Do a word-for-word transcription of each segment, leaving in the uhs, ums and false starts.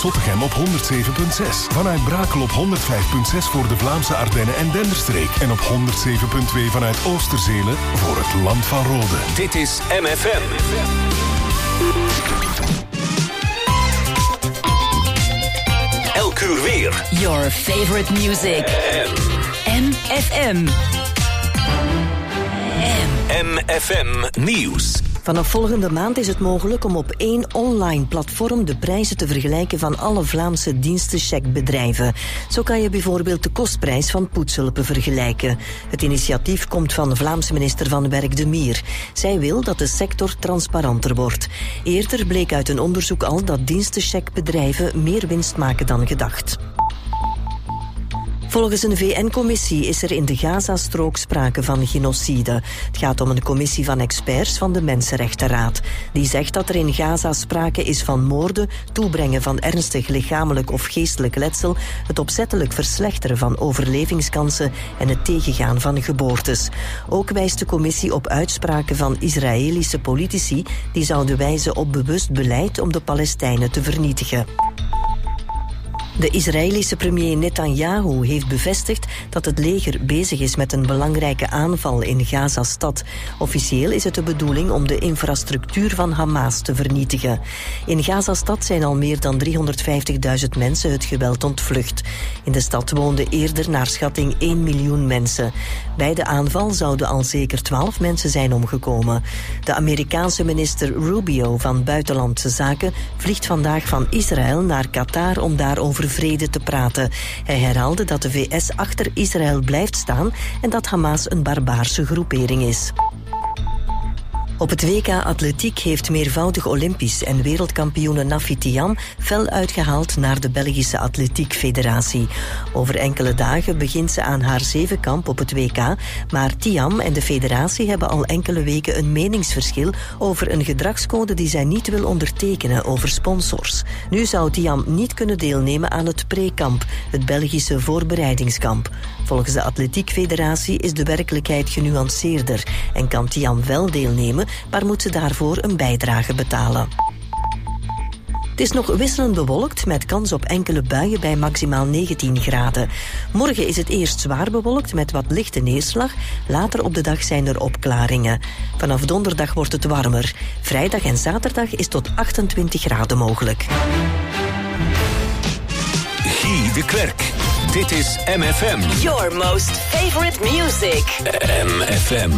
Zottegem op honderd zeven komma zes. Vanuit Brakel op honderd vijf komma zes voor de Vlaamse Ardennen en Denderstreek. En op honderd zeven komma twee vanuit Oosterzelen voor het Land van Rode. Dit is M F M. Elk uur weer. Your favorite music. M F M. M F M Nieuws. Vanaf volgende maand is het mogelijk om op één online platform de prijzen te vergelijken van alle Vlaamse dienstencheckbedrijven. Zo kan je bijvoorbeeld de kostprijs van poetshulpen vergelijken. Het initiatief komt van Vlaamse minister van Werk De Mier. Zij wil dat de sector transparanter wordt. Eerder bleek uit een onderzoek al dat dienstencheckbedrijven meer winst maken dan gedacht. Volgens een V N-commissie is er in de Gazastrook sprake van genocide. Het gaat om een commissie van experts van de Mensenrechtenraad. Die zegt dat er in Gaza sprake is van moorden, toebrengen van ernstig lichamelijk of geestelijk letsel, het opzettelijk verslechteren van overlevingskansen en het tegengaan van geboortes. Ook wijst de commissie op uitspraken van Israëlische politici die zouden wijzen op bewust beleid om de Palestijnen te vernietigen. De Israëlische premier Netanyahu heeft bevestigd dat het leger bezig is met een belangrijke aanval in Gaza-stad. Officieel is het de bedoeling om de infrastructuur van Hamas te vernietigen. In Gaza-stad zijn al meer dan driehonderdvijftigduizend mensen het geweld ontvlucht. In de stad woonden eerder naar schatting één miljoen mensen. Bij de aanval zouden al zeker twaalf mensen zijn omgekomen. De Amerikaanse minister Rubio van Buitenlandse Zaken vliegt vandaag van Israël naar Qatar om daarover vrede te praten. Hij herhaalde dat de V S achter Israël blijft staan en dat Hamas een barbaarse groepering is. Op het W K Atletiek heeft meervoudig Olympisch en wereldkampioene Nafi Thiam fel uitgehaald naar de Belgische Atletiek Federatie. Over enkele dagen begint ze aan haar zevenkamp op het W K, maar Thiam en de federatie hebben al enkele weken een meningsverschil over een gedragscode die zij niet wil ondertekenen over sponsors. Nu zou Thiam niet kunnen deelnemen aan het pre-kamp, het Belgische voorbereidingskamp. Volgens de Atletiek Federatie is de werkelijkheid genuanceerder en kan Thiam wel deelnemen, maar moet ze daarvoor een bijdrage betalen. Het is nog wisselend bewolkt met kans op enkele buien bij maximaal negentien graden. Morgen is het eerst zwaar bewolkt met wat lichte neerslag. Later op de dag zijn er opklaringen. Vanaf donderdag wordt het warmer. Vrijdag en zaterdag is tot achtentwintig graden mogelijk. Guy de Klerk. Dit is M F M. Your most favorite music. M F M.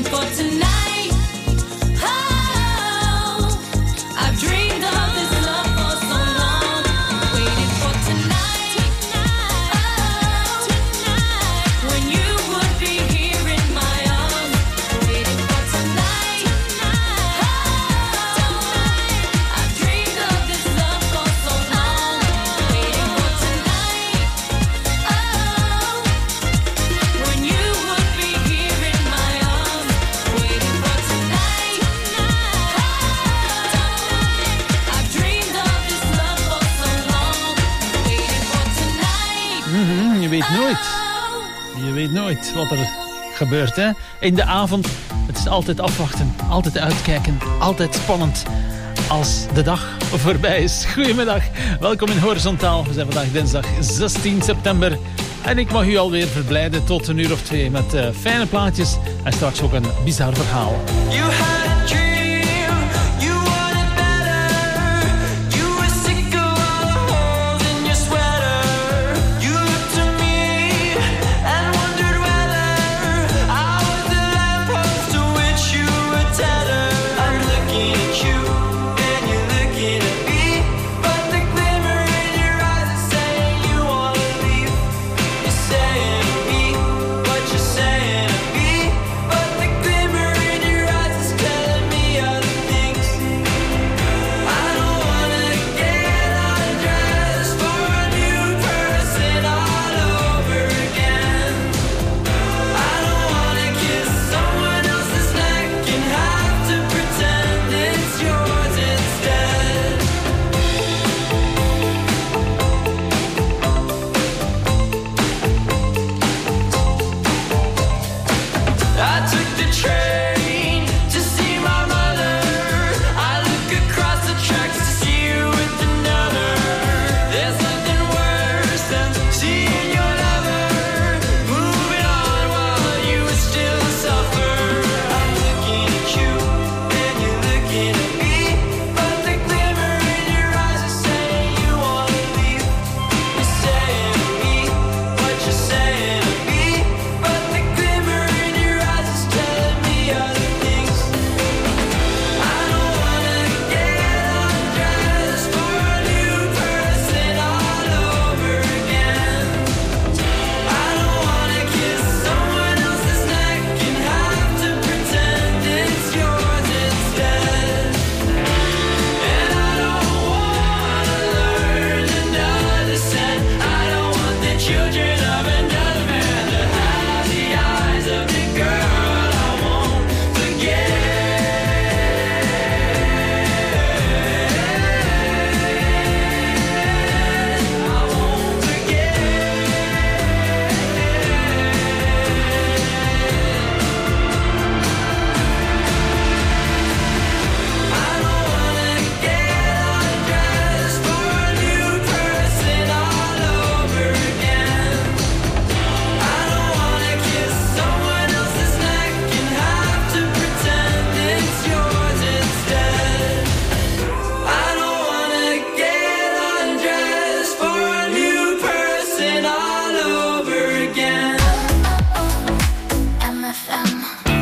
waiting for tonight. Oh, I've dreamed of this love for so long. Waiting for tonight. Oh, when you would be here in my arms. Waiting for tonight. Oh, I've dreamed of this love for so long. Waiting for tonight. Oh, when you would be here in my arms. Waiting for tonight. I've dreamed of this love for so long. Waiting for tonight. Mhm, je weet nooit. Je weet nooit wat er gebeurt, hè? In de avond, het is altijd afwachten, altijd uitkijken, altijd spannend als de dag voorbij is. Goedemiddag, welkom in Horizontaal. We zijn vandaag dinsdag zestien september. En ik mag u alweer verblijden tot een uur of twee met uh, fijne plaatjes. En straks ook een bizar verhaal. You had a dream, you wanted better. You were sick of all the holes in your sweater. You looked to me and wondered whether I was the lamppost to which you were tethered. I'm looking at you and you're looking at me, but the glimmer in your eyes is saying you wanna leave. You're saying to me what you're saying to me, but the glimmer in your eyes is telling me other things. I don't wanna get undressed for a new person all over again. I don't wanna kiss someone else's neck and have to pretend it's yours instead. I took the train to see my mother. I look across the tracks to see you with another. There's nothing worse than seeing your lover moving on while you still suffer. I'm looking at you and you're looking at me, but the glimmer in your eyes is saying you wanna leave. You're saying to me what you're saying to me, but the glimmer in your eyes is telling me other things. I don't wanna get undressed for a new person all over again. I don't wanna kiss someone else's neck and have to pretend it's yours instead. And I don't wanna learn another scent. I don't want the children of another man to have the eyes of the girl I won't forget. I won't forget. I don't wanna get undressed for a new person all over again. I don't wanna kiss someone else's neck and have to pretend it's yours instead. I don't wanna get undressed for a new person all over again. M F M.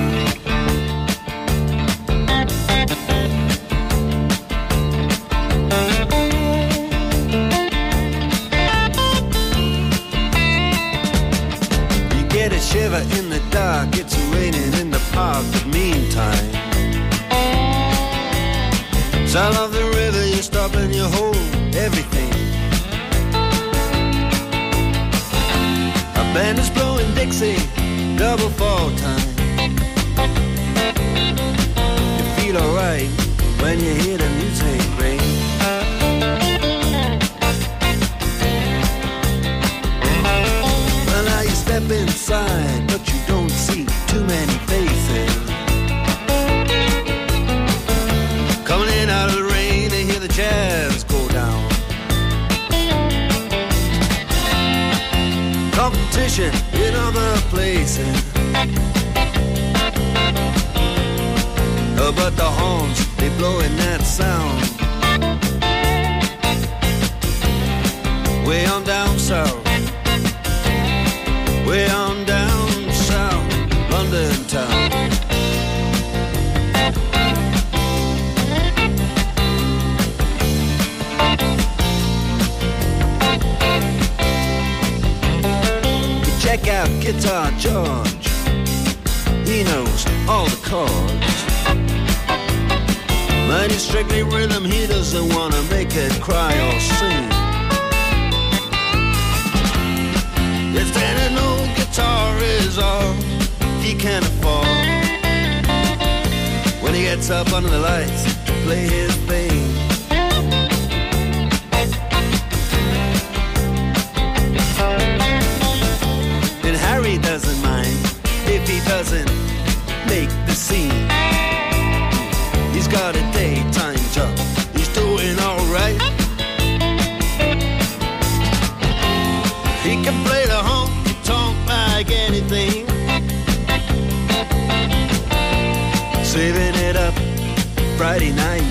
You get a shiver in the dark, it's raining in the park, but meantime sound of the river, you stop and you hold everything. A band is blowing Dixie, double fall time. You feel alright when you hear the music ring. Well, now you step inside, but you don't see too many faces. Coming in out of the rain, they hear the jazz go down. Competition in other places. Oh, but the horns, they blowing that sound. Way on down south, way on down south, London town. guitar George, he knows all the chords. But it's strictly rhythm, he doesn't want to make it cry or sing. If then an old guitar is all he can afford, when he gets up under the lights to play his thing, and Harry doesn't mind if he doesn't make the scene. He's got a daytime job, he's doing alright. He can play the honky-tonk like anything, saving it up Friday night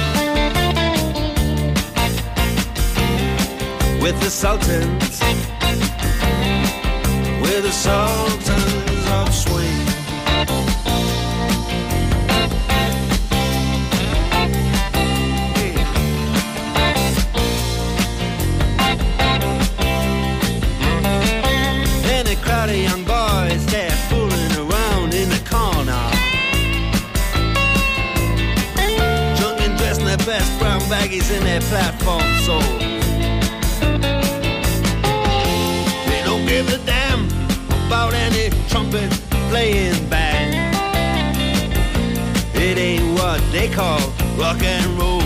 with the Sultans, with the Sultans of Swing. And a crowd of young boys, they're fooling around in the corner, drunk and dressed in their best brown baggies in their platform soles. They don't give a damn about any trumpet playing band. It ain't what they call rock and roll.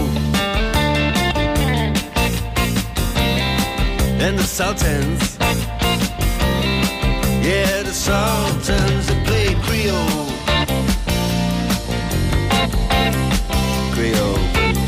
And the Sultans, yeah, the Sultans, they play Creole. Creole.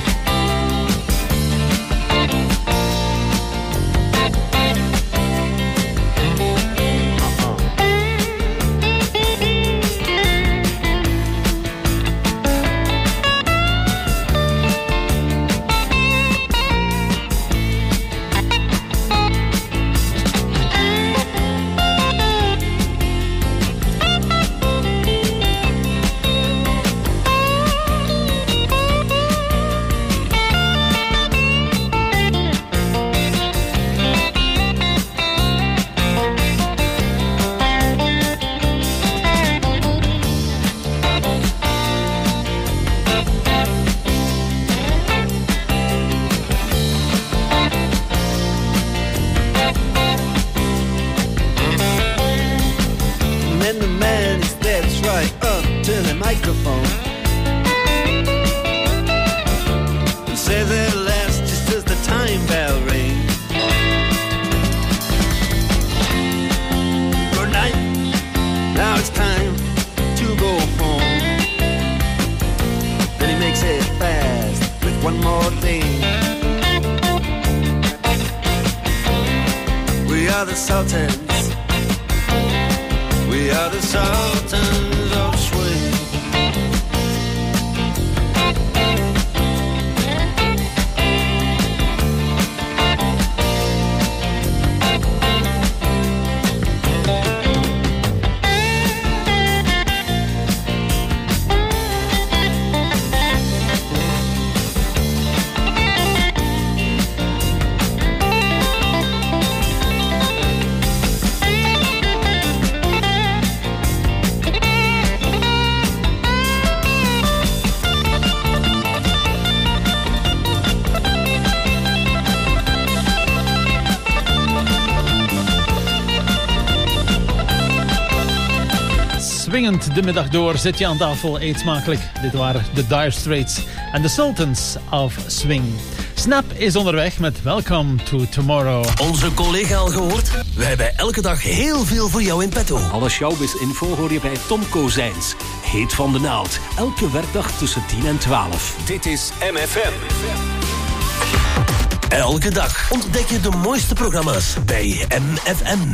Swingend de middag door, zit je aan tafel, eet smakelijk. Dit waren de Dire Straits en de Sultans of Swing. Snap is onderweg met Welcome to Tomorrow. Onze collega al gehoord? Wij hebben elke dag heel veel voor jou in petto. Alle showbiz-info hoor je bij Tom Kozijns. Heet van de naald. Elke werkdag tussen tien en twaalf. Dit is M F M. Elke dag ontdek je de mooiste programma's bij M F M.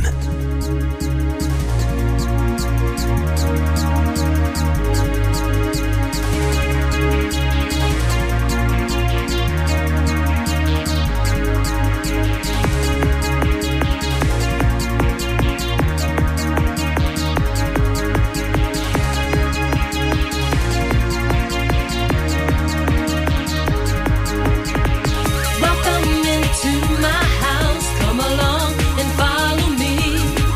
Welcome into my house. Come along and follow me.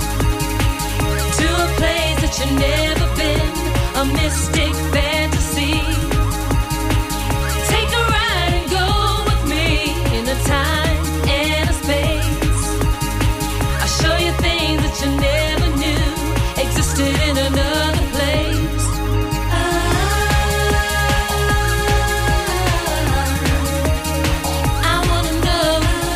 mystic fantasy. Take a ride and go with me in a time and a space. I'll show you things that you never knew existed in another place. I wanna know.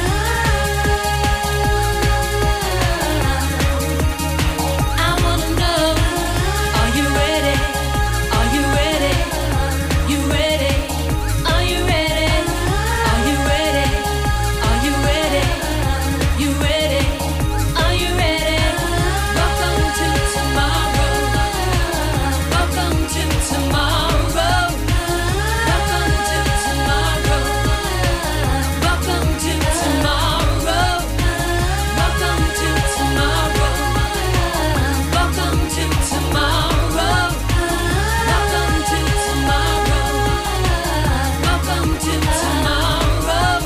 I wanna know. Are you ready? Are you ready? You ready? Are you ready? Are you ready? Are you ready? You ready? Are you ready? Welcome to tomorrow. Welcome to tomorrow. Welcome to tomorrow. Welcome to tomorrow. Welcome to tomorrow. Welcome to tomorrow. Welcome to tomorrow. Welcome to tomorrow.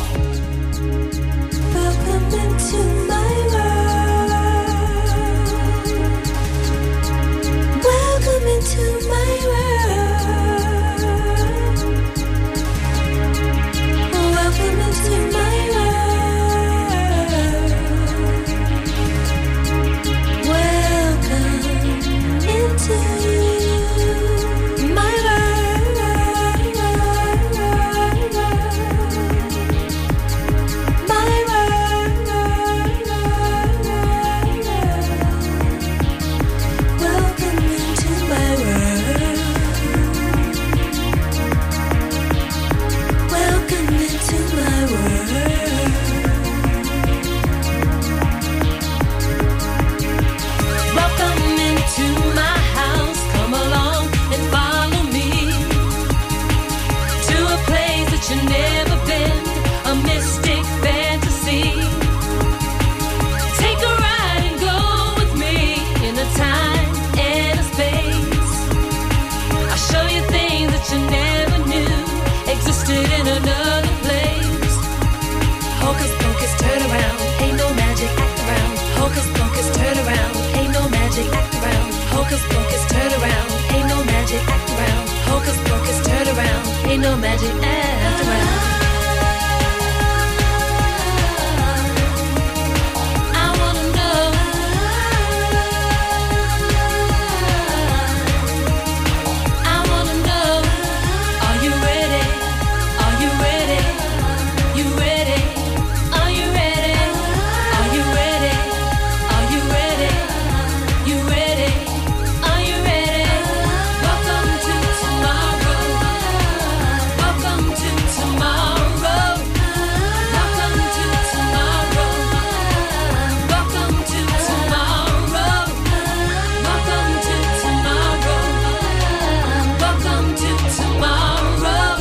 Welcome into my world. Welcome into my world. Welcome into my world. Welcome into my world. My world. Welcome into my world. Welcome into my world. Welcome into my house. Come along and follow me to a place that you've never been, a mystic fantasy. Take a ride and go with me in a time and a space. I'll show you things that you never knew existed in another place. Hocus pocus, turn around, ain't no magic, act around. Hocus pocus, turn around, ain't no magic, act around. Hocus pocus, turn around, ain't no magic, act around. Hocus pocus, turn around, ain't no magic, act around. I wanna know. I wanna know. Are you ready? Are you ready? You ready? Are you ready? Are you ready? Are you ready? You ready? Are you ready? Welcome to tomorrow. Welcome to tomorrow. Welcome to tomorrow. Welcome to tomorrow. Welcome to tomorrow. Welcome to tomorrow. Welcome to tomorrow.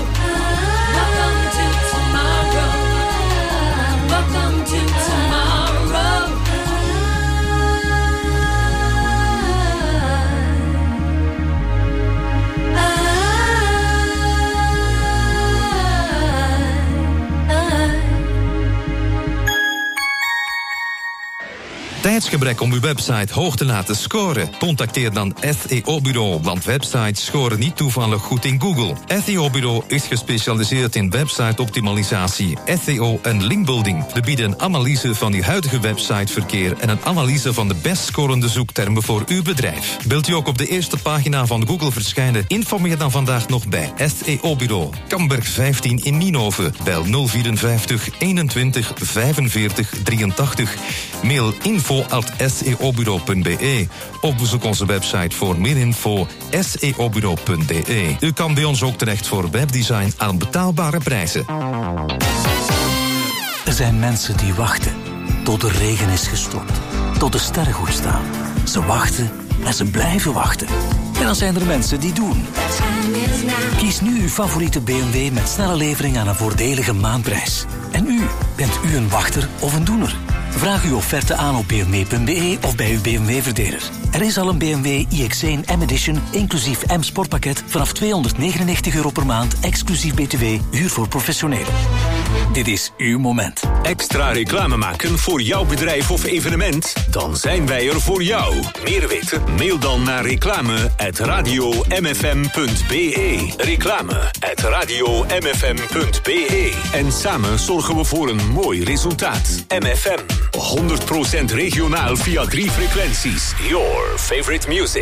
Welcome to tomorrow. Tijdsgebrek om uw website hoog te laten scoren? Contacteer dan S E O-bureau, want websites scoren niet toevallig goed in Google. S E O-bureau is gespecialiseerd in website-optimalisatie, S E O en linkbuilding. We bieden een analyse van uw huidige websiteverkeer en een analyse van de best scorende zoektermen voor uw bedrijf. Wilt u ook op de eerste pagina van Google verschijnen? Informeer dan vandaag nog bij S E O-bureau. Kamberg vijftien in Nienhoven. Bel nul vierenvijftig eenentwintig vijfenveertig drieëntachtig. Mail info at s e o bureau punt b e of bezoek onze website voor meer info s e o bureau punt d e. U kan bij ons ook terecht voor webdesign aan betaalbare prijzen. Er zijn mensen die wachten tot de regen is gestopt, tot de sterren goed staan. Ze wachten en ze blijven wachten. En dan zijn er mensen die doen. Kies nu uw favoriete B M W met snelle levering aan een voordelige maandprijs. En u, bent u een wachter of een doener? Vraag uw offerte aan op b m w punt b e of bij uw B M W-verdeler. Er is al een B M W i X één M-Edition, inclusief M-Sportpakket, vanaf tweehonderdnegenennegentig euro per maand, exclusief B T W, huur voor professionelen. Dit is uw moment. Extra reclame maken voor jouw bedrijf of evenement? Dan zijn wij er voor jou. Meer weten? Mail dan naar reclame at radio m f m punt b e. Reclame at radio m f m punt b e. En samen zorgen we voor een mooi resultaat. M F M. honderd procent regionaal via drie frequenties. Your favorite music.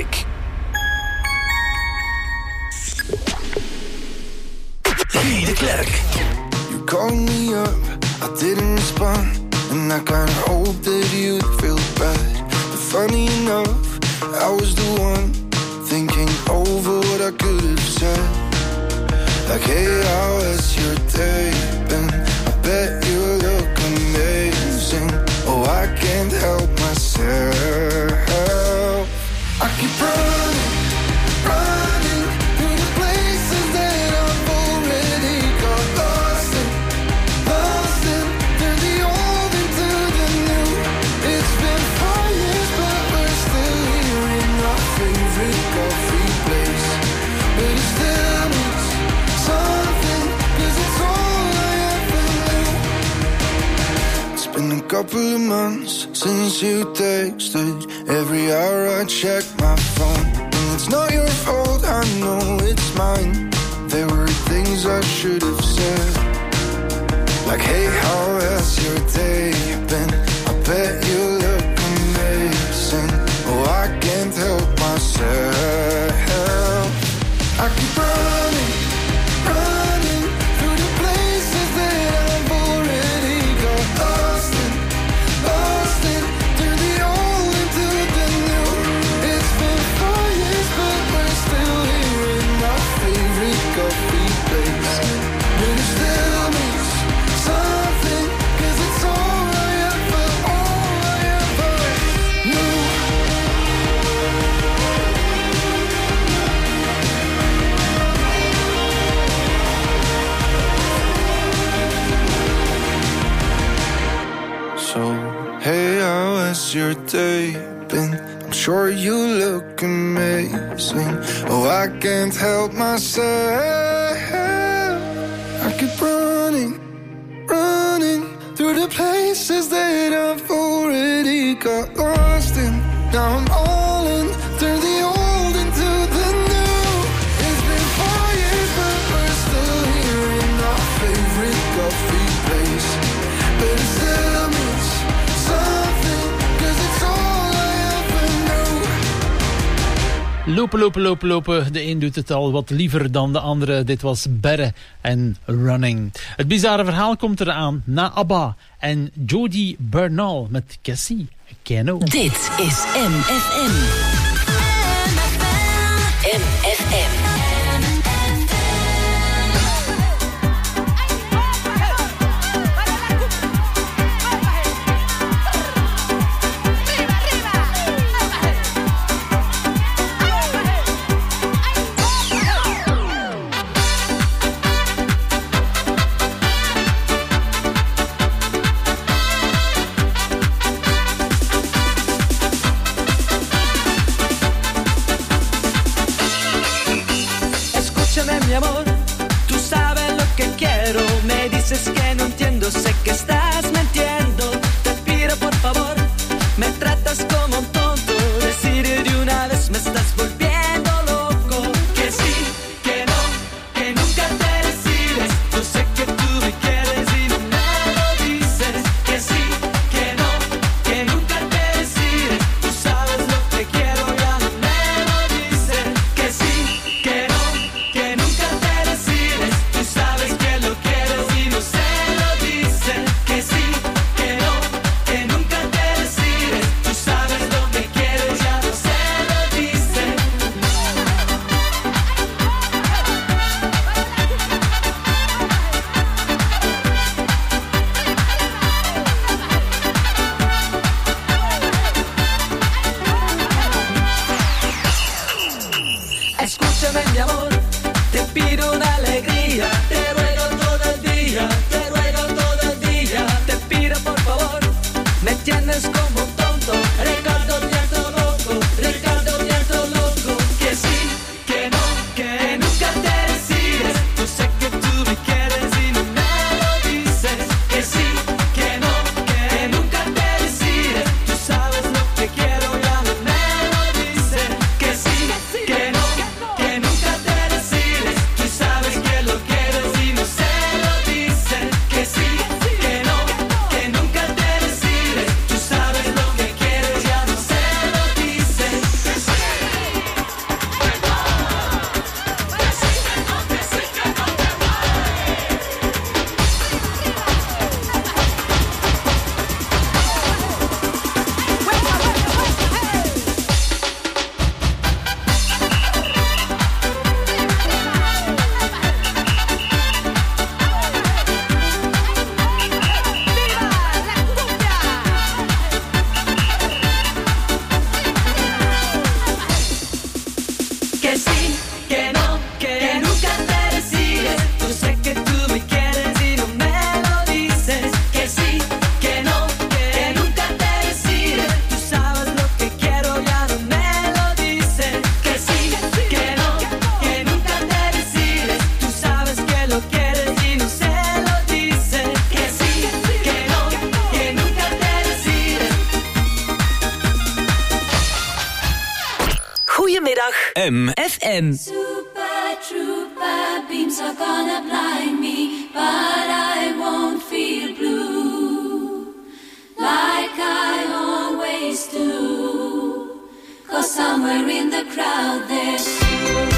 Guy de Klerk. You called me up, I didn't respond. And I kinda hoped that you'd feel bad. But funny enough, I was the one thinking over what I could have said. Like, hey, how has your day been? I bet you look amazing. Oh, I can't help myself. I keep running, running through the places that I've already got lost in, lost in. Through the old into the new. It's been four years, but we're still here in our favorite coffee place. But it still means something, 'cause it's all I ever knew. It's been a couple of months since you texted. Every hour I check my phone. And it's not your fault, I know it's mine. There were things I should have said. Like, hey, how has your day been? I bet you look amazing. Oh, I can't help myself. I keep running, running through the places that I've already got lost in, lost in. Through the old into the new. It's been four years, but we're still here in our favorite coffee place. But it still means something, 'cause it's all I ever, all I ever knew. So, hey, how has your day been? I'm sure you look amazing. Oh, I can't help myself. I keep running, running through the places that I've already got lost in. Now I'm all in, turn the old into the new. It's been four years, but we're still here in our favorite coffee place. But it still means something, 'cause it's all I ever knew. Lopen, lopen, lopen, lopen. De een doet het al wat liever dan de andere. Dit was Berre en Running. Het bizarre verhaal komt eraan na ABBA en Jodie Bernal met Cassie Keno. Dit is M F M. M F M. Mi amor, tú sabes lo que quiero. Me dices que no entiendo, sé que estás mintiendo. Te pido por favor, me tratas como un tonto. Decide de una vez, me estás volviendo loco. Que sí, que no, que nunca te decides. Yo sé que tú me quieres y no me lo dices. Que sí, que no, que nunca te decides. Tú sabes lo que quiero, ya no me lo dices. Que sí, que no, que nunca te decides. Tú sabes que lo quieres y no se lo dices. Que sí, que no, que nunca te decides. Tú sabes lo que quieres, ya no se lo dices. Escúchame mi amor, te pido una alegría, te ruego todo el día, te ruego todo el día, te pido por favor, me tienes como un tonto, Ricardo Nieto loco, Ricardo Nieto loco, que sí, que no, que nunca te decides, yo sé que tú me quieres y no me lo dices. M. F M. Super trooper beams are gonna blind me, but I won't feel blue like I always do, 'cause somewhere in the crowd there's you.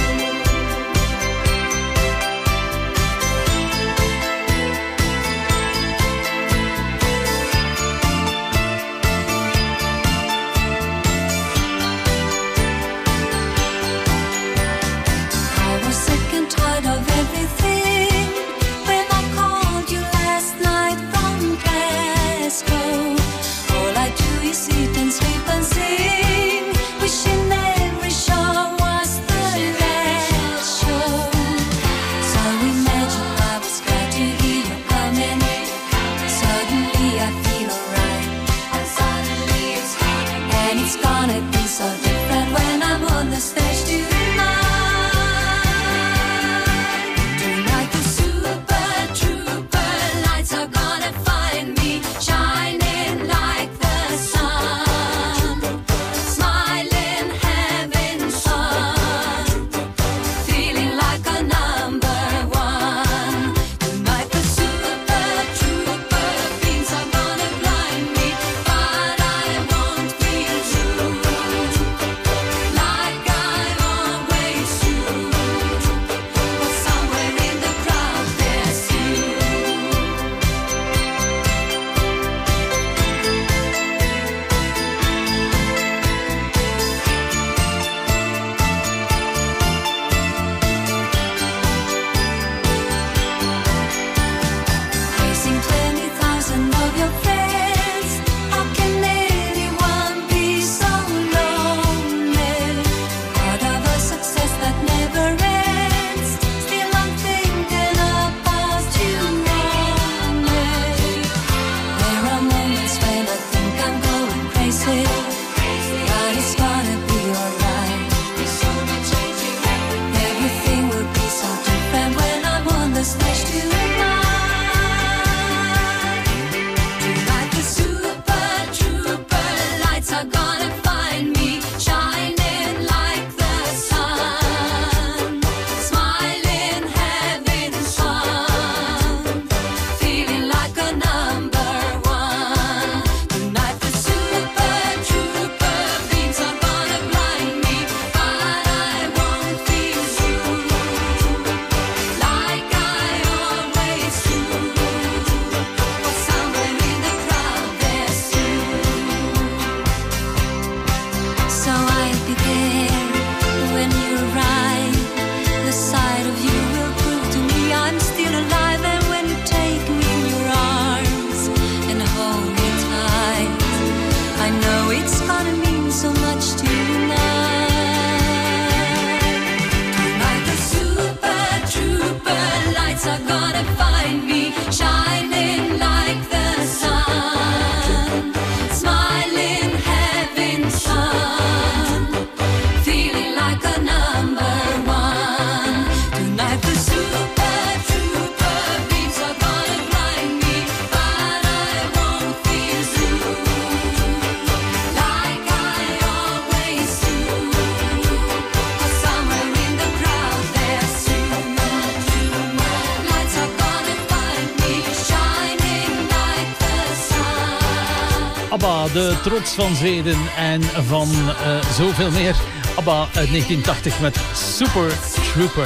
ABBA, de trots van Zweden en van uh, zoveel meer. ABBA uit negentien tachtig met Super Trooper.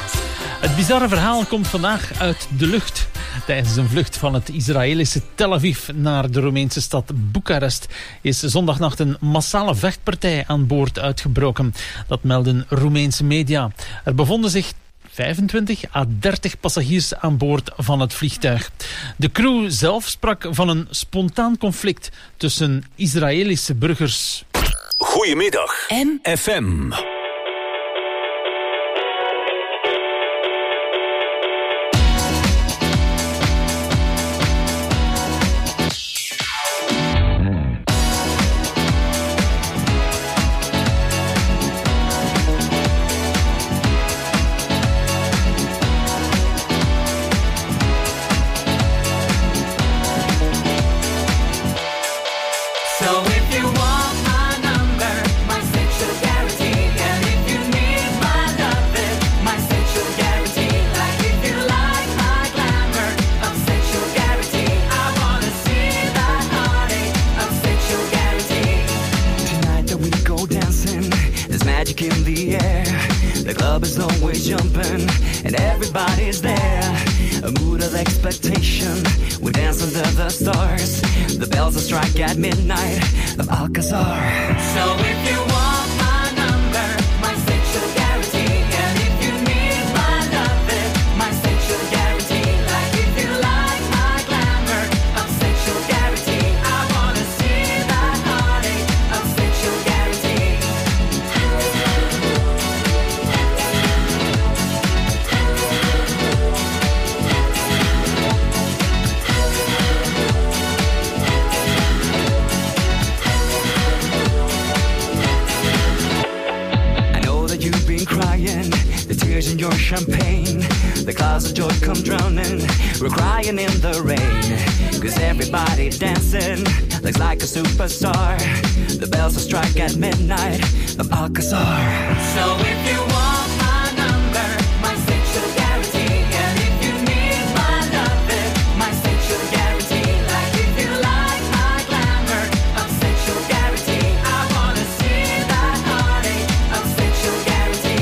Het bizarre verhaal komt vandaag uit de lucht. Tijdens een vlucht van het Israëlische Tel Aviv naar de Roemeense stad Boekarest is zondagnacht een massale vechtpartij aan boord uitgebroken. Dat melden Roemeense media. Er bevonden zich vijfentwintig à dertig passagiers aan boord van het vliegtuig. De crew zelf sprak van een spontaan conflict tussen Israëlische burgers. Goedemiddag, M F M. So if you want my number, my sexual guarantee, yeah. jumping, and everybody's there. A mood of expectation, we dance under the stars. The bells will strike at midnight of Alcazar. So if you want my number, my sexual guarantee, and if you need my loving, my sexual guarantee, like if you like my glamour, of sexual guarantee, I wanna see that heartache of sexual guarantee. Crying, the tears in your champagne, the clouds of joy come drowning, we're crying in the rain, cause everybody dancing looks like a superstar. The bells will strike at midnight of Alcazar. So if you want my number, my sexual guarantee, and if you need my loving, my sexual guarantee, like if you like my glamour of sexual guarantee, I wanna see that heartache of sexual guarantee.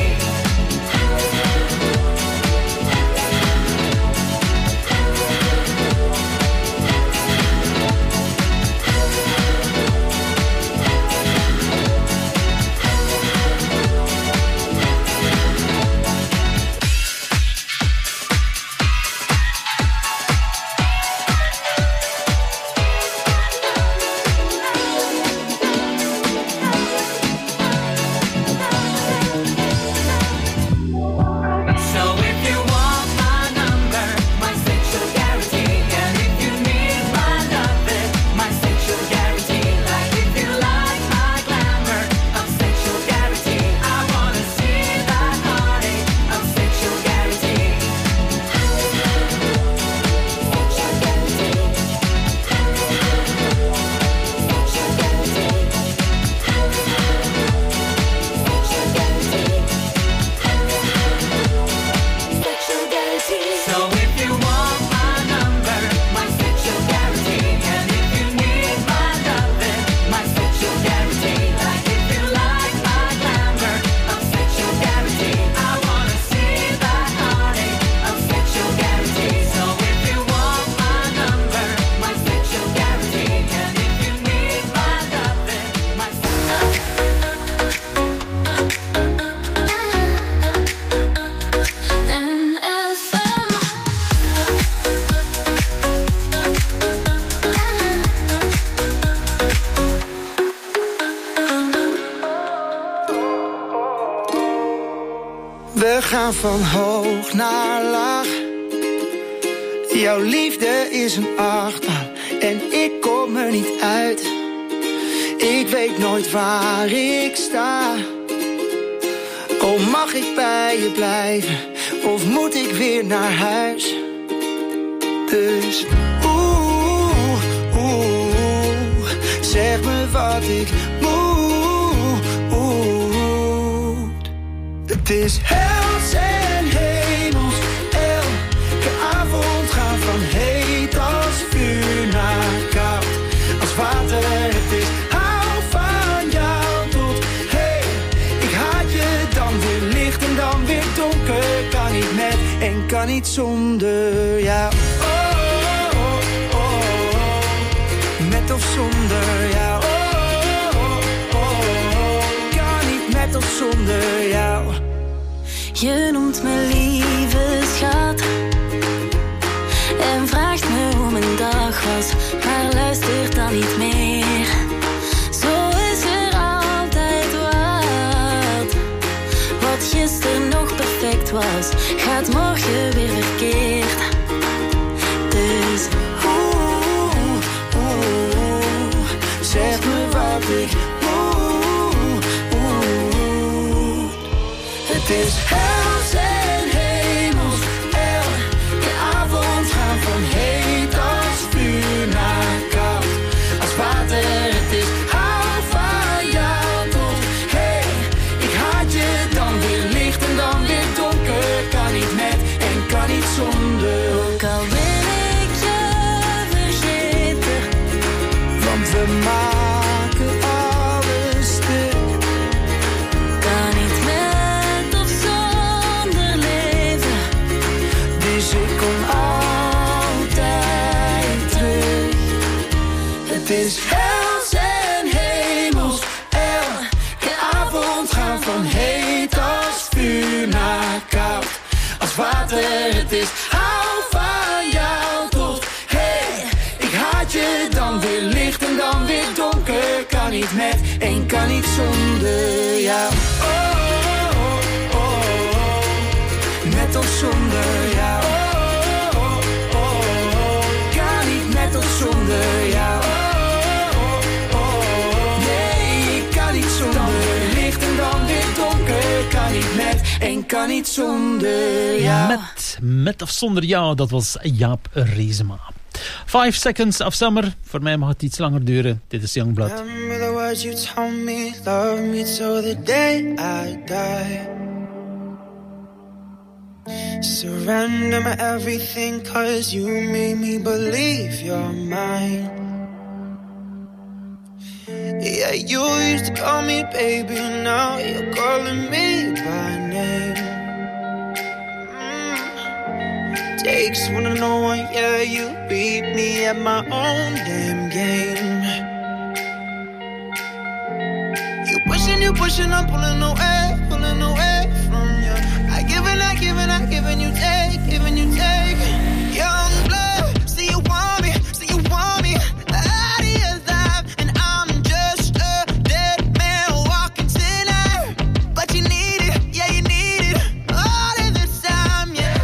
We gaan van hoog naar laag. Jouw liefde is een achtbaan en ik kom er niet uit. Ik weet nooit waar ik sta. Oh, mag ik bij je blijven of moet ik weer naar huis? Dus oeh, oeh, zeg me wat ik moet. Het is hels en hemels, elke avond gaan van heet als vuur naar koud als water. Het is hou van jou tot hey, ik haat je, dan weer licht en dan weer donker. Kan niet met en kan niet zonder jou. Oh, oh, oh, oh. Met of zonder jou. Oh, oh, oh. Kan niet met of zonder jou. Je noemt me lieve schat en vraagt me hoe mijn dag was, maar luistert dan niet meer. Zo is er altijd wat. Wat gisteren nog perfect was, gaat morgen weer verkeerd. Dus oeh, oeh, zeg me wat ik moet. Het is hels en hemels, elke avond gaan van heet als vuur naar koud als water. Het is hou van jou tot hey, ik haat je, dan weer licht en dan weer donker. Kan niet met en kan niet zonder. Ook al wil ik je vergeten, want we maken alles stuk. Kan niet met of zonder is hels en hemels. Elke avond gaan van heet als vuur naar koud als water. Het is hou van jou tot hey. Ik haat je, dan weer licht en dan weer donker. Kan niet met en kan niet zonder jou. Oh, oh, oh, oh. Met of zonder jou. Oh, oh, oh, oh. Kan niet met of zonder jou. Oh, oh, oh. Nee, ik kan niet zonder. Dan weer licht en dan weer donker. Kan niet met en kan niet zonder jou. Met, met of zonder jou, dat was Jaap Reesema. Five Seconds of Summer. Voor mij mag het iets langer duren. Dit is Youngblood. Remember the words you told me, love me till the day I die. Surrender my everything, cause you made me believe you're mine. Yeah, you used to call me baby, now you're calling me by name. Takes one to know one, yeah, you beat me at my own damn game. You pushing, you pushing, I'm pulling away, pulling away from you. I give and I give and I give and you take, giving you take. Young blood, see you want me, see you want me out of your life, and I'm just a dead man walking tonight. But you need it, yeah, you need it all of the time, yeah.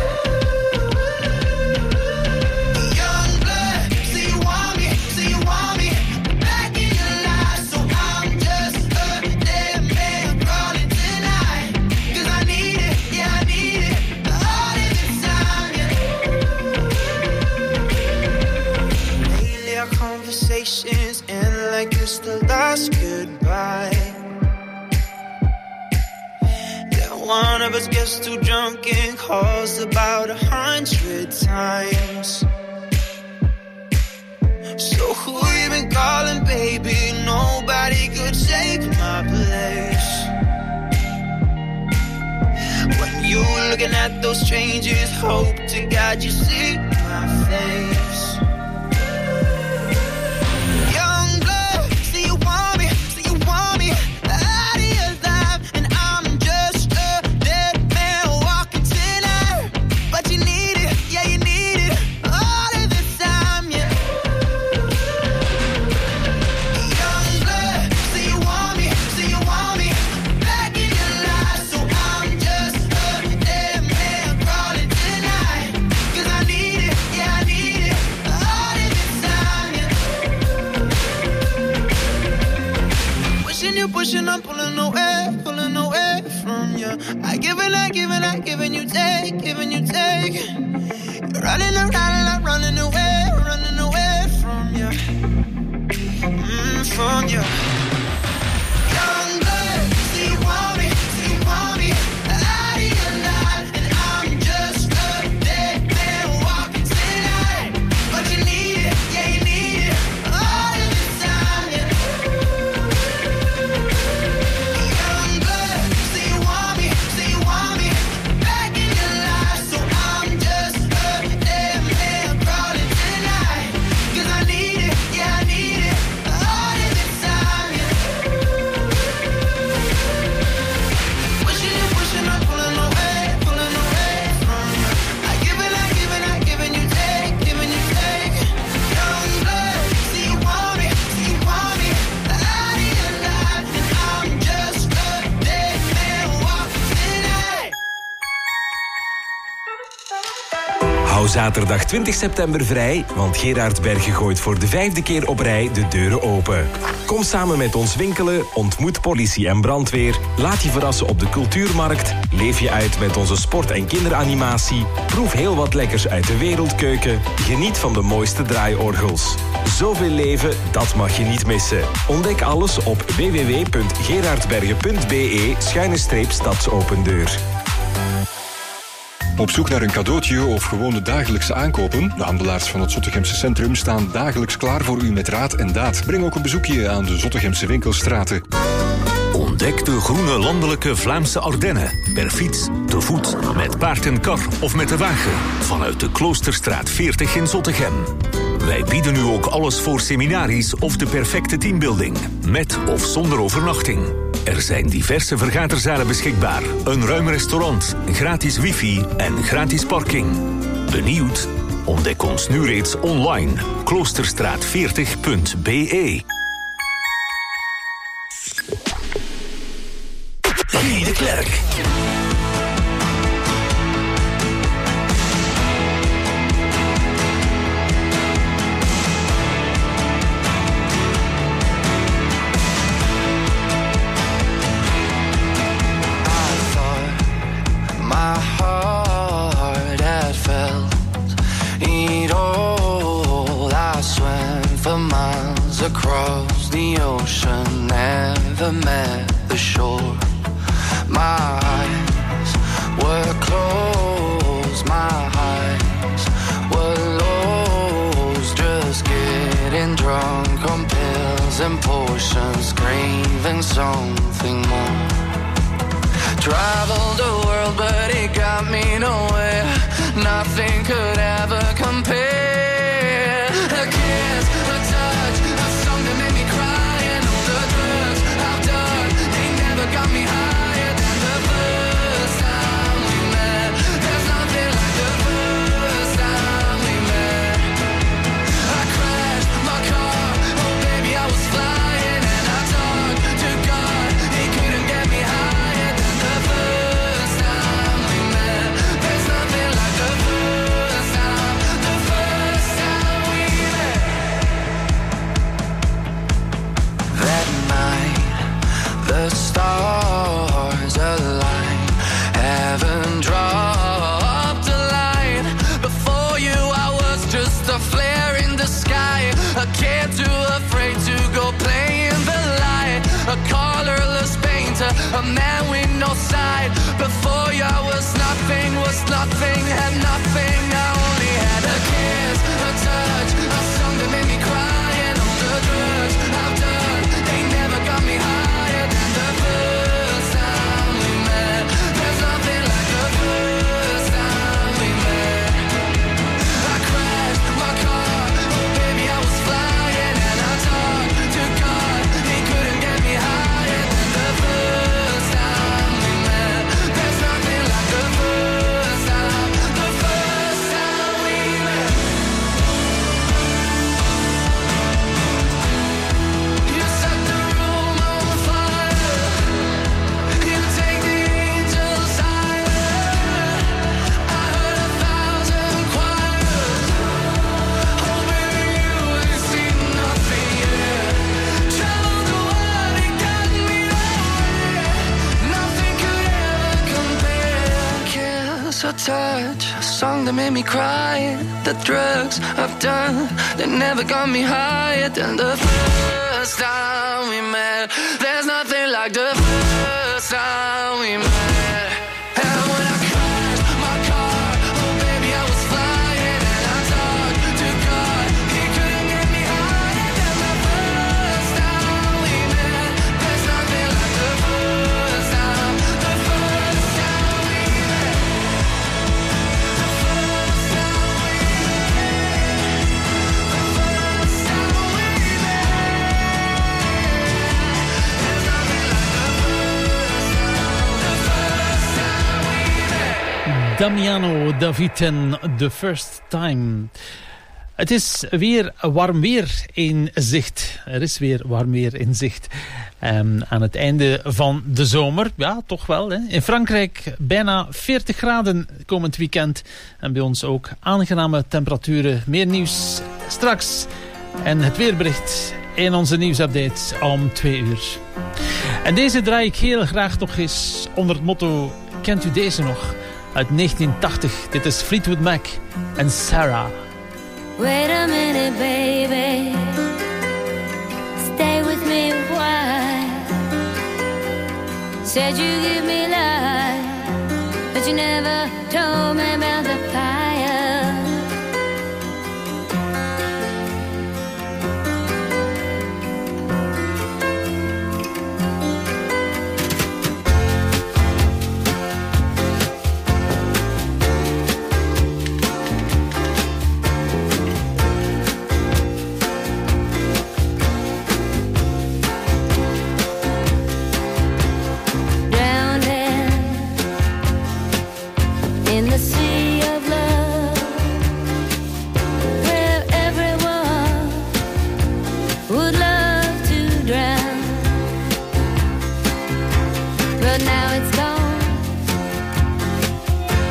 Conversations end like it's the last goodbye. Then one of us gets too drunk and calls about a hundred times. So who you been calling, baby? Nobody could take my place. When you looking at those strangers, hope to God you see my face. Pushing, I'm pulling away, pulling away from you. I give and I give and I give and you take, giving you take. You're running around and I'm running away, running away from you, mm, from you. Young blood, see you want me, see you want me out of your life, and I'm just a dead man walking tonight. But you need it, yeah, you need it all of the time, yeah. Hou zaterdag twintig september vrij, want Gerard Bergen gooit voor de vijfde keer op rij de deuren open. Kom samen met ons winkelen, ontmoet politie en brandweer, laat je verrassen op de cultuurmarkt, leef je uit met onze sport- en kinderanimatie, proef heel wat lekkers uit de wereldkeuken, geniet van de mooiste draaiorgels. Zoveel leven, dat mag je niet missen. Ontdek alles op w w w punt gerardbergen punt b e schuine streep stadsopendeur. Op zoek naar een cadeautje of gewoon de dagelijkse aankopen? De handelaars van het Zottegemse Centrum staan dagelijks klaar voor u met raad en daad. Breng ook een bezoekje aan de Zottegemse winkelstraten. Ontdek de groene landelijke Vlaamse Ardennen. Per fiets, te voet, met paard en kar of met de wagen. Vanuit de Kloosterstraat veertig in Zottegem. Wij bieden nu ook alles voor seminaries of de perfecte teambuilding. Met of zonder overnachting. Er zijn diverse vergaderzalen beschikbaar. Een ruim restaurant, gratis wifi en gratis parking. Benieuwd? Ontdek ons nu reeds online. kloosterstraat veertig punt b e. Guy de Klerk. My heart had felt it all. I swam for miles across the ocean, never met the shore. My eyes were closed, my eyes were lost, just getting drunk on pills and potions, craving something more. Traveled the world, but it got me nowhere. Nothing could ever compare. A kiss, a touch, a song that made me cry, and all the drugs I've done, they never got me higher than the first time we met. There's nothing like the first time we met. I crashed my car, oh baby I was flying, and I talked to God, he couldn't get me higher than the first time we met. There's nothing like the first time, the first time we met. That night, the stars aligned, heaven dropped a line. Before you I was just a flare in the sky, a kid too afraid to go play in the light, a colorless painter, a man with no side. Before you I was nothing, was nothing, had nothing. I only had a kiss, a touch, a song that made me cry, and all the drugs I've done, they never got me higher than the first time we met. There's nothing like the first time we met. I crashed my car, oh baby I was flying, and I talked to God, he couldn't get me higher than the first time we met. There's nothing like the first time, the first time we met. You set the room on fire, you take the angels higher. I heard a thousand choirs, oh baby you ain't seen nothing yet. Traveled the world, it got me nowhere. Nothing could ever compare. Kiss or touch, a song that made me cry, the drugs I've done, they never got me higher than the first time we met. There's nothing like the first time we met. And when I crashed my car, oh baby I was flying, and I talked to God, he couldn't get me higher than the first time we met. There's nothing like the first time, the first time we met. The first time we met. The first time we met. There's nothing like the first time, the first time we met. Damiano David en The First Time. Het is weer warm weer in zicht. Er is weer warm weer in zicht. Um, aan het einde van de zomer. Ja, toch wel. Hè? In Frankrijk bijna veertig graden komend weekend. En bij ons ook aangename temperaturen. Meer nieuws straks. En het weerbericht in onze nieuwsupdate om twee uur. En deze draai ik heel graag nog eens onder het motto... Kent u deze nog? Uit negentien tachtig. Dit is Fleetwood Mac en Sarah. Wait a minute, baby. Stay with me a while. Said you give me life, but you never told me about the fire.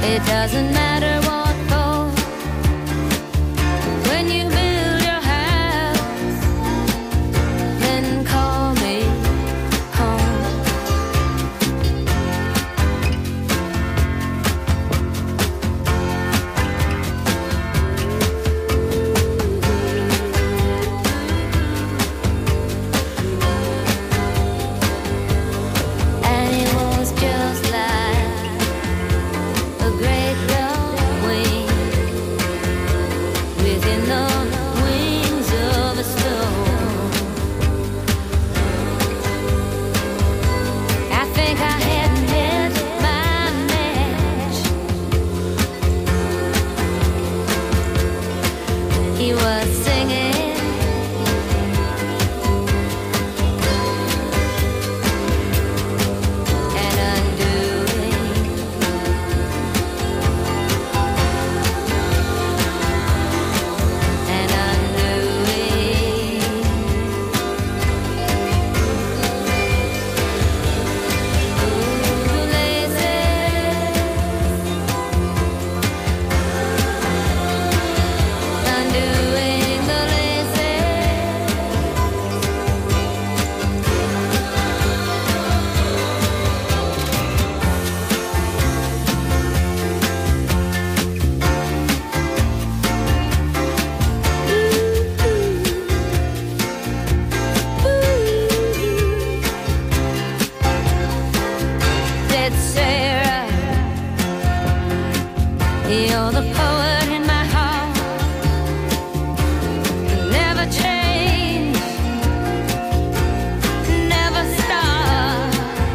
It doesn't matter what for. When you build your house, then call me home. And it was just like a great long wing within the wings of a storm. I think I had met my match. He was singing and undoing, and undoing. Ooh, lazy, undoing the lazy. Said Sarah, you're the poet in my heart. Never change, never stop.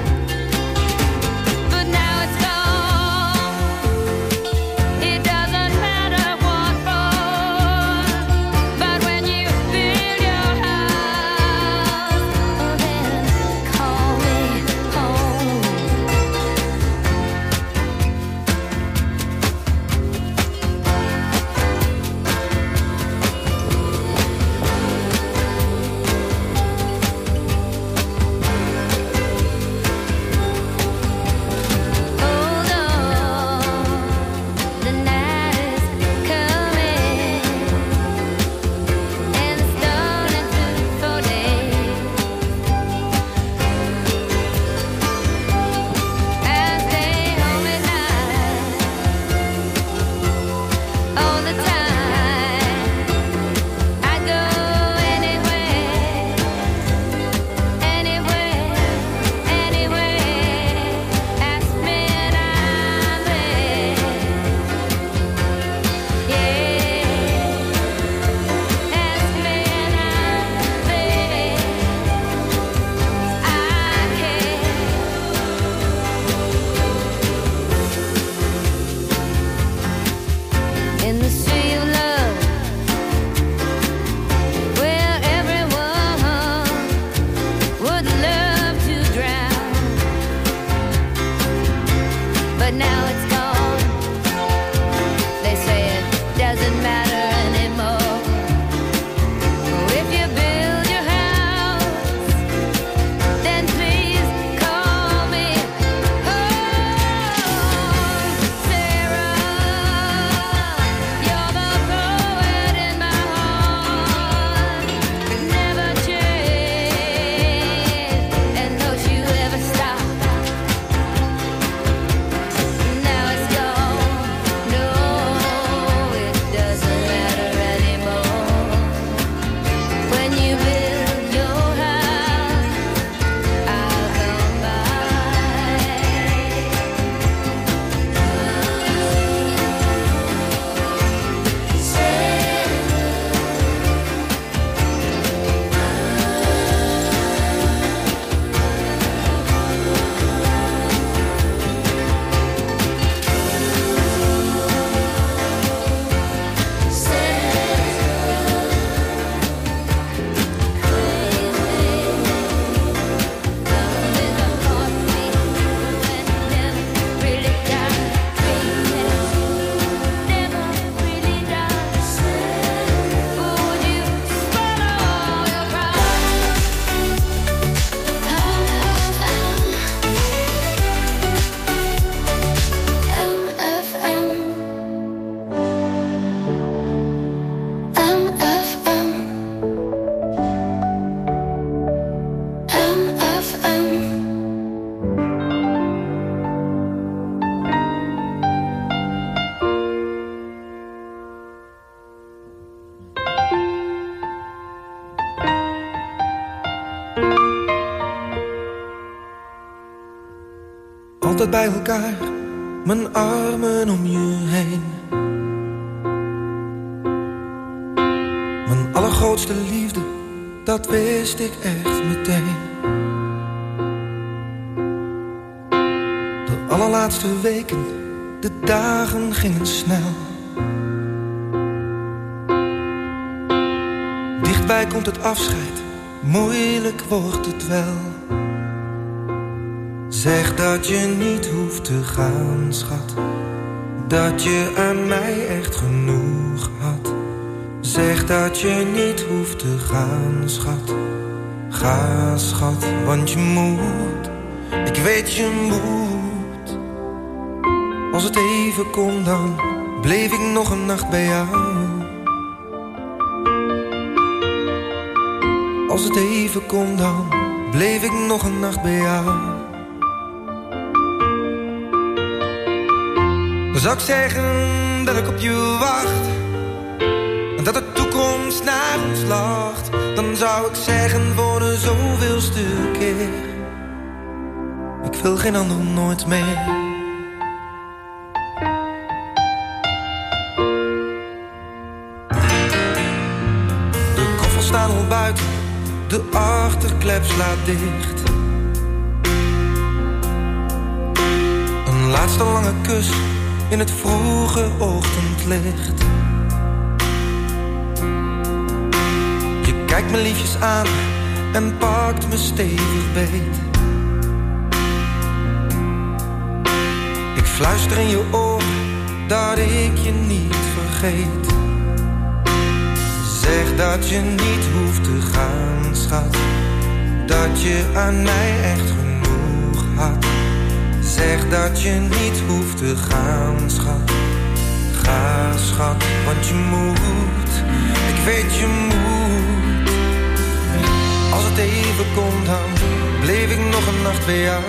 But now it's gone. It doesn't matter what for. But when you build your house, oh, then call me home. altijd bij elkaar, mijn armen om je heen. Mijn allergrootste liefde, dat wist ik echt meteen. De allerlaatste weken, de dagen gingen snel. Dichtbij komt het afscheid, moeilijk wordt het wel. Zeg dat je niet hoeft te gaan, schat. Dat je aan mij echt genoeg had. Zeg dat je niet hoeft te gaan, schat. Ga, schat, want je moet. Ik weet je moet. Als het even kon, dan bleef ik nog een nacht bij jou. Als het even kon, dan bleef ik nog een nacht bij jou. Dan zou ik zeggen dat ik op je wacht. En dat de toekomst naar ons lacht. Dan zou ik zeggen voor de zoveelste keer: ik wil geen ander nooit meer. De koffers staan al buiten, de achterklep slaat dicht. Een laatste lange kus in het vroege ochtendlicht. Je kijkt me liefjes aan en pakt me stevig beet. Ik fluister in je oor dat ik je niet vergeet. Zeg dat je niet hoeft te gaan, schat. Dat je aan mij echt genoeg had. Zeg dat je niet hoeft te gaan, schat. Ga, schat, want je moet. Ik weet je moet. Als het even kon, dan bleef ik nog een nacht bij jou.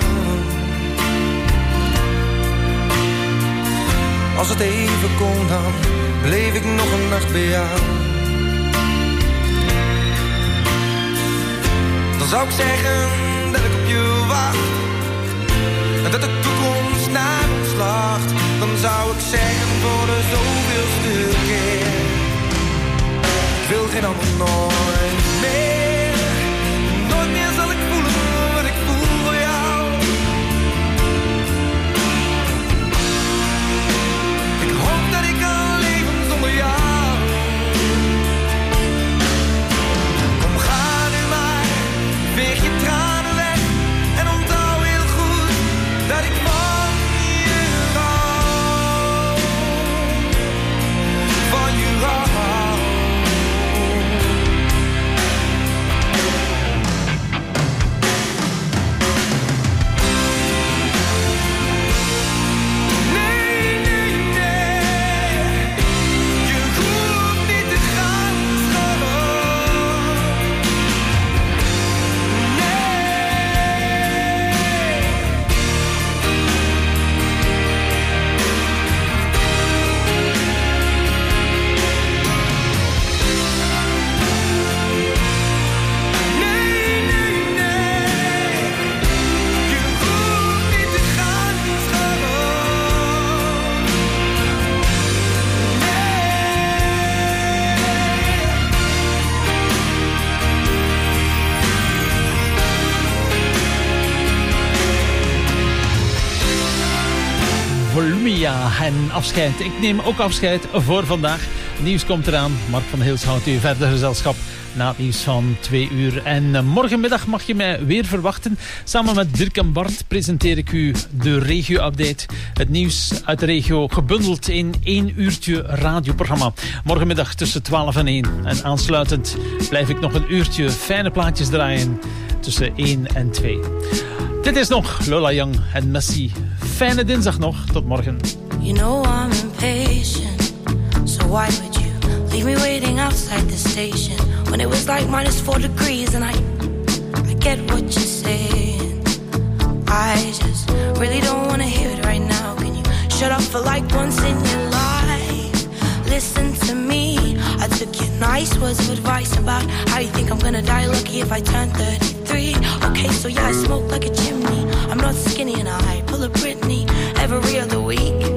Als het even kon, dan bleef ik nog een nacht bij jou. Dan zou ik zeggen dat ik op je wacht. En dat de toekomst naar ons lacht. Dan zou ik zeggen voor de zoveelste keer: ik wil geen ander nooit meer. Nooit meer zal ik voelen wat ik voel voor jou. Ik hoop dat ik kan leven zonder jou. Kom, ga nu maar, veeg je tranen weg. En onthoud heel goed dat ik van je hou. Van je hou. Volumia en afscheid. Ik neem ook afscheid voor vandaag. Nieuws komt eraan. Mark van Heels houdt u verder gezelschap na het nieuws van twee uur. En morgenmiddag mag je mij weer verwachten. Samen met Dirk en Bart presenteer ik u de regio-update. Het nieuws uit de regio gebundeld in één uurtje radioprogramma. Morgenmiddag tussen twaalf en één. En aansluitend blijf ik nog een uurtje fijne plaatjes draaien tussen één en twee. Dit is nog Lola Young en Messi. Fijne dinsdag nog. Tot morgen. You know I'm impatient, so why would you leave me waiting outside the station when it was like minus four degrees? And I, I get what you're saying. I just really don't want to hear it right now. Can you shut up for like once in your life? Listen to me. I took you night nice words of advice about how you think I'm gonna die lucky if I turn thirty-three. Okay, so yeah, I smoke like a chimney. I'm not skinny and I pull a Britney every other week.